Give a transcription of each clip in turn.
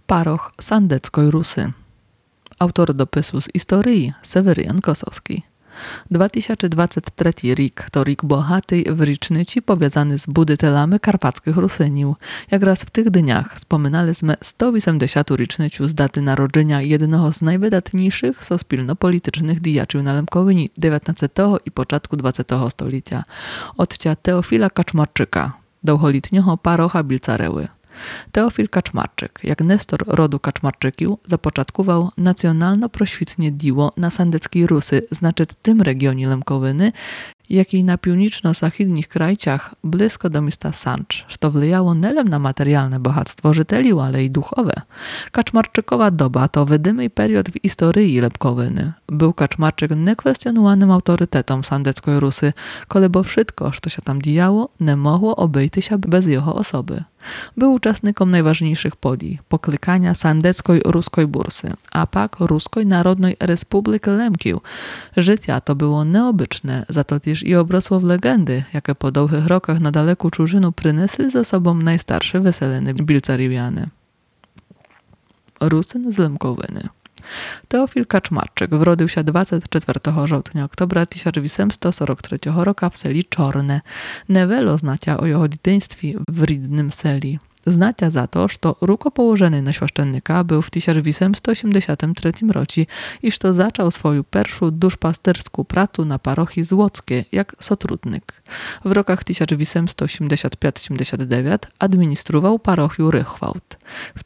Paroch Sandeckoj Rusy. Autor dopisu z historii Seweryjan Kosowski. 2023 rік to rік bohatий w rічниці powiązany z buditelami karpackich Rusynił. Jak raz w tych dniach wspominaliśmy 180. rічницю z daty narodzenia jednego z najwydatniejszych sospilno-politycznych dijaczył na Lemkowyni XIX i początku XX stulecia, otcia Teofila Kaczmarczyka, długoletniego parocha Bilcareły. Teofil Kaczmarczyk, jak nestor rodu Kaczmarczykił, zapoczątkował nacjonalno-proświtnie diło na Sandeckiej Rusy, znaczy w tym regionie Lemkowyny, jak i na północno-zachідnych krajciach blisko do miasta Sancz, co wlijało nelem na materialne bogactwo żytelił, ale i duchowe. Kaczmarczykowa doba to wiadomy period w historii Lemkowyny. Był Kaczmarczyk niekwestionowanym autorytetem Sandeckoj Rusy, kolebo wszystko, co się tam działo, nie mogło obejść się bez jego osoby. Był uczestnikiem najważniejszych podii, poklikania Sandeckoj Ruskoj Bursy, a pak Ruskoj Narodnej Republiki Lemkił. Życia to było nieobyczne, za to też i obrosło w legendy, jakie po długich rokach na daleku czużynu przynesli ze sobą najstarsze weseleny Bilcariwiany. Rusyn z Lemkowyny. Teofil Kaczmarczyk wrodził się 24 sierpnia 1843 roku w seli Czorne. Niewiele znacia o jego dzieciństwie w rodnym seli. Znacia za to, że rukopołożony na świaszczennika był w 1883 roku i że zaczął swoją pierwszą duszpasterską pracę na parochii Złockie jak sotrudnik. W rokach 1885-89 administrował parochię Rychwałt. W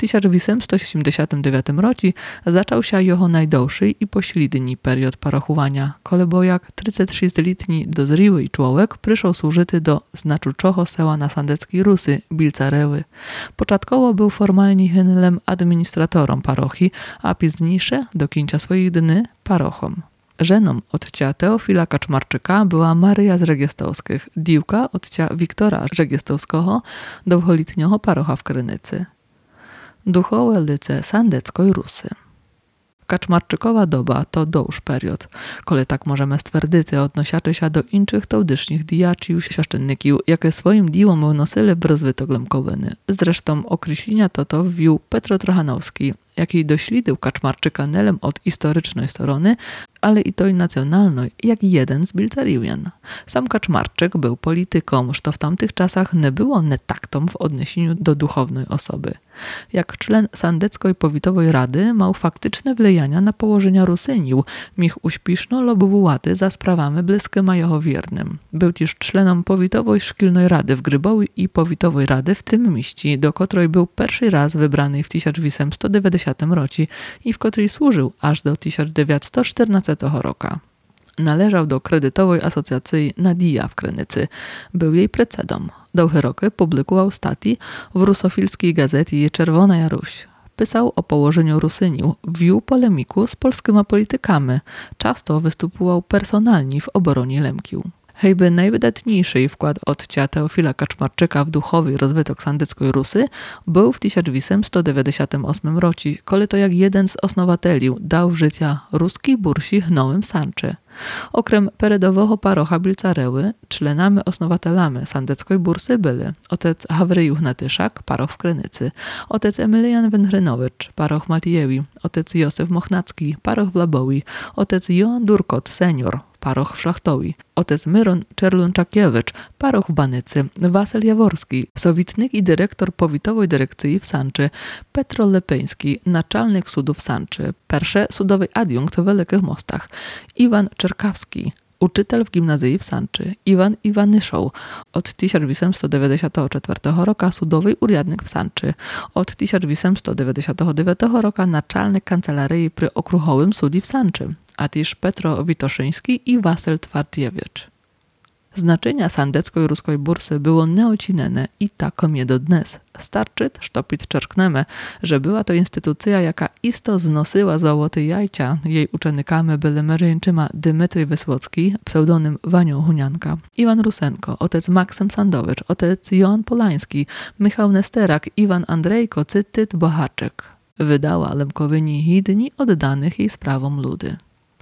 1889 roku zaczął się jego najdłuższy i pośredni period parochowania, kolebo jak 36-letni dozryły człowiek przyszł służyć do znaczącego seła na Sandeckiej Rusy, Bilcareły. Początkowo był formalnie henylem administratorem parochii, a późniejsze, do końca swoich dni, parochom. Żoną otcia Teofila Kaczmarczyka była Maryja z Regiestowskich, dziewka otcia Wiktora Regiestowskiego, długoletniego parocha w Krynicy. Duchowe lice Sandeckoj Rusy. Kaczmarczykowa doba to dłuższy period, kole tak możemy stwierdzić, odnosiaczy się do innych tołdysznych dijaczył świaszczenników, jakie swoim diłom wnosili w rozwytok Lemkowyny. Zresztą określenia to wwił Petro Trochanowski, jaki dośledził Kaczmarczyka nelem od historycznej strony, ale i tej nacjonalnej, jak jeden z Bilcariwian. Sam Kaczmarczyk był polityką, co w tamtych czasach nie było netaktą w odniesieniu do duchownej osoby. Jak czlen Sandeckoj Powitowej Rady miał faktyczne wlejania na położenia Rusynił, mich uśpiszno lobowaty za sprawami bliskimi jego wiernym. Był też czlenem Powitowej Szkilnej Rady w Grybowi i Powitowej Rady w tym mieście, do której był pierwszy raz wybrany w 1890 roku i w której służył aż do 1914 roku. Należał do kredytowej asocjacji Nadia w Krynicy. Był jej precedą. Długie roky publikował stati w rusofilskiej gazecie Czerwona Jaruś. Pisał o położeniu Rusynił, wiół polemiku z polskimi politykami. Często występował personalnie w obronie Lemkił. Hejby najwydatniejszy wkład otcia Teofila Kaczmarczyka w duchowy rozwytok Sandeckoj Rusy był w 1898 roku, kole to jak jeden z osnowateli dał życia ruskiej bursi w Nowym Sanczy. Okrem peredowego parocha Bilcareły, czlenami osnowatelami Sandeckoj Bursy byli otec Hawryjuch Natyszak, paroch w Krynicy, otec Emilian Węchrynowicz, paroch Matijewi, otec Józef Mochnacki, paroch w Labowi, otec Joan Durkot, senior, paroch w Szlachtowi, otec Myron Czerlunczakiewicz, paroch w Banycy, Wasyl Jaworski, sowitnik i dyrektor powitowej dyrekcji w Sanczy, Petro Lepeński, naczelnik sudu w Sanczy, pierwszy sudowy adiunkt w Wielkich Mostach, Iwan Czerkawski, uczytel w gimnazji w Sanczy, Iwan Iwanyszoł, od 1894 roku sudowy urzędnik w Sanczy, od 1899 roku naczelnik kancelarii przy Okruchowym Sudzie w Sanczy, a też Petro Witoszyński i Wasyl Twardjewicz. Znaczenia Sandeckoj Ruskoj Bursy było nieocinene i takom je do dnes. Starczy, że podczerknemy, że była to instytucja, jaka isto znosiła złote jajcia. Jej uczennikami byli Maryjczyma Dymitry Wysłocki, pseudonym Wanio Hunianka, Iwan Rusenko, otec Maksym Sandowicz, otec Joan Polański, Michał Nesterak, Iwan Andrejko, Cytyt Bohaczek. Wydała Lemkowyni hidni oddanych jej sprawom ludy.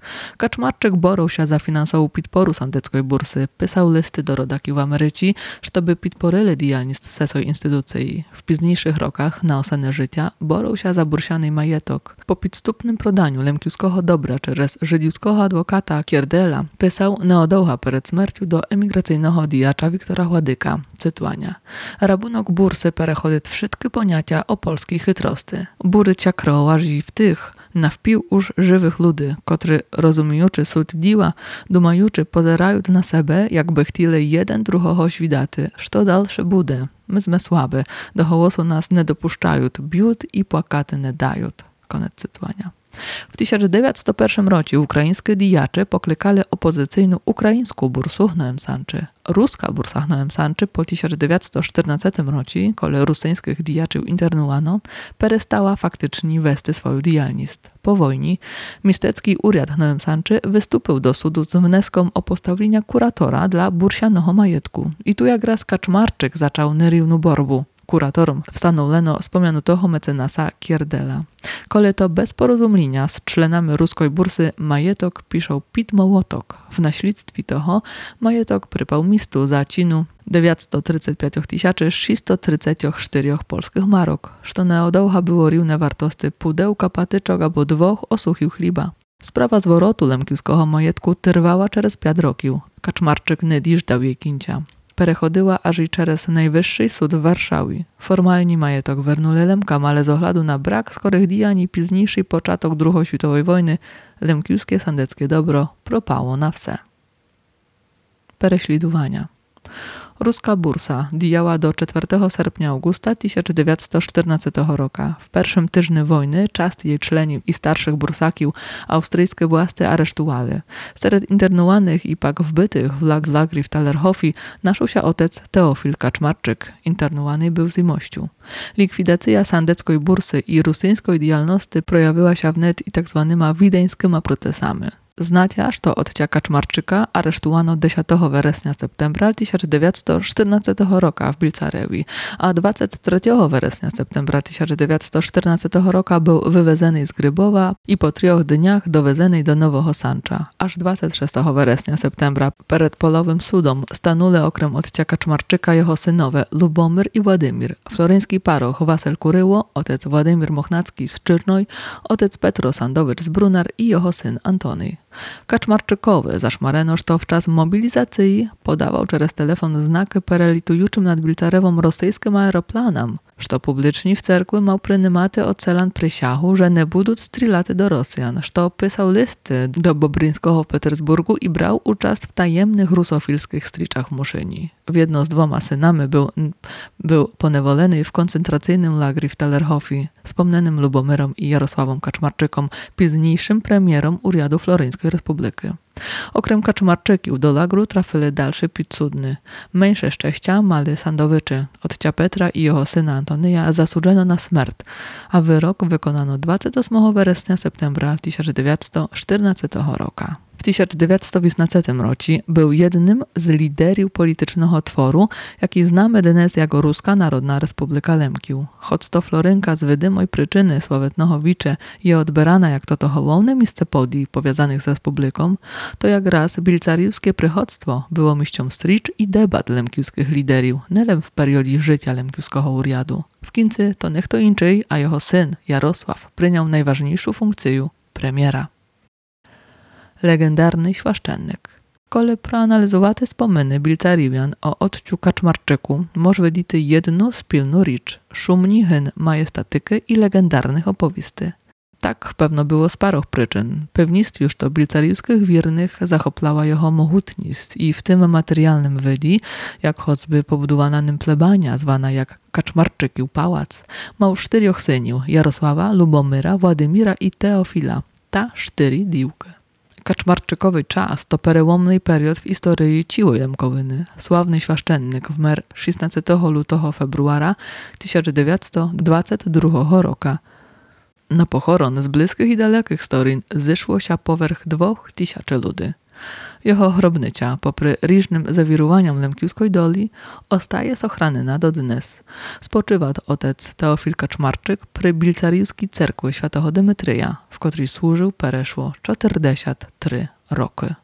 Kaczmarczyk boровся za finansową podporu Sandeckiej bursy, pisał listy do rodaków Ameryki, żeby podporili działalność sesoj instytucji. W późniejszych rokach na ocenę życia boровся za bursiany majetok. Po podstupnym prodaniu lemkiewskiego dobra przez żydowskiego adwokata Kierdela pisał neodoucha przed śmiercią do emigracyjnego dijacza Wiktora Ładyka, cytuania: Rabunok bursy perechodzi wszystkie poniacia o polskiej chytrosty. Burycia krołaży w tych, na wpił już żywych ludzi, którzy rozumiejuczy sуть dziła, dumajuczy pozerają na siebie, jakby chcieli jeden drugiego świdaty, co dalsze bude. My słabe, do głosu nas nie dopuszczają, biut i płakaty nie dają. Koniec cytowania. W 1901 roku ukraińskie dijacze poklekali opozycyjną ukraińską bursę w Nowym Sanczy. Ruska bursa w Nowym Sanczy po 1914 roku, kiedy rosyjskich dijaczów internowano, przestała faktycznie wести swoją działalność. Po wojnie miastecki urząd w Nowym Sanczy wystąpił do sudu z wnioskiem o postawienie kuratora dla bursianego majetku. I tu jak raz Kaczmarczyk zaczął nierówną borbu. Kuratorom wstanowiono wspomnianego mecenasa Kierdela. Kole to bez porozumienia z członami ruskiej bursy majetok piszą Pit Mołotok. W naśledztwie toho majetok przypał mistu za cinu 935 634 polskich marok, co neodoucha było równe wartości pudełka patyczok albo 2 osuchów chleba. Sprawa zwrotu lemkiewskiego majetku trwała przez 5 roków. Kaczmarczyk nie dał jej kincia. Perechodyła aż i przez Najwyższy Sud w Warszawie. Formalnie majetok wernuli Lemkam, ale z oglądu na brak skorych diań i późniejszy początek II światowej wojny, lemkiewskie sandeckie dobro propało na wse. Pereślidowania. Ruska bursa dijała do 4 sierpnia Augusta 1914 roku. W pierwszym tygodniu wojny czast jej członów i starszych bursaków austryjskie władze aresztowali. Wśród internowanych i pak wbytych w lagry w Tallerhofie naszł się ojciec Teofil Kaczmarczyk. Internowany był z Mościu. Likwidacja sandeckiej bursy i rosyjskiej działalności projawiła się wnet i tak zwanymi wiedeńskimi procesami. Znaciaż to odcia Kaczmarczyka aresztowano 10 września septembra 1914 roku w Bilcarewi, a 23 września septembra 1914 roku był wywezony z Grybowa i po 3 dniach dowezony do Nowego Sancza. Aż 26 września septembra przed polowym sudom stanuli okrem odcia Kaczmarczyka jego synowie Lubomir i Władimir, floreński paroch Wasel Kuryło, ojciec Władimir Mochnacki z Czyrnoj, ojciec Petro Sandowicz z Brunar i jego syn Antony. Kaczmarczykowy zaszmarenoż to w czas mobilizacji podawał przez telefon znaki perelitujuczym nad Bilcarewą rosyjskim aeroplanom, że publicznie w cerkwi mał prynymaty ocelan przysiachu, że nie będą strzelaty do Rosjan, że pisał listy do Bobryńskiego w Petersburgu i brał udział w tajemnych rusofilskich striczach w Muszyni. W jedno z 2 synami był ponewolony w koncentracyjnym lagry w Tallerhofie, wspomnianym Lubomirom i Jarosławom Kaczmarczykom, późniejszym premierom Uriadu Floreńskiej Republiki. Okrem Kaczmarczyków do lagru trafili dalsze pizzudny. Mniejsze szczęścia mali Sandowyczy, odcia Petra i jego syna Antonyja zasłużono na śmierć, a wyrok wykonano 28 września septembra 1914 roku. W 1918 roku był jednym z liderów politycznego tworu, jaki znamy dnes jako Ruska Narodna Republika Lemkiów. Choć to Florynka z wydymoj przyczyny sławetnego wicze je odbierana jak to hołowne miejsce podii powiązanych z Republiką, to jak raz bilcariwskie przychodztwo było miejscem stricz i debat lemkiewskich liderów, nie w periodzie życia lemkiewskiego uriadu. W końcu to niech to indziej, a jego syn Jarosław przyjął najważniejszą funkcję premiera. Legendarny świaszczennik. Kole proanalizowaty wspominy Bilcariwian o odciu Kaczmarczyku może widzieć jedną spilną rzecz, szumni hyn majestatyky i legendarnych opowieści. Tak pewno było z paru przyczyn. Pewність już to bilcariwskich wiernych zachoplała jego mohutność i w tym materialnym wydi, jak choćby pobudowana nim plebania, zwana jak Kaczmarczykił pałac, mał 4 synów, Jarosława, Lubomyra, Władimira i Teofila, ta 4 diłki. Kaczmarczykowy czas to przełomny period w historii Ciłej Lemkowyny. Sławny świaszczennik wmer 16 lutego februara 1922 roku. Na pochoron z bliskich i dalekich storin zeszło się powerch 2000 ludzi. Jeho hrobnicя, popri різним завіруванням Лемківської долі, остає сохранена до днес. Спочива отець Теофіл Качмарczyk при Більцарівській церкві святого Димитрія, в котрій служив перейшло 43 роки.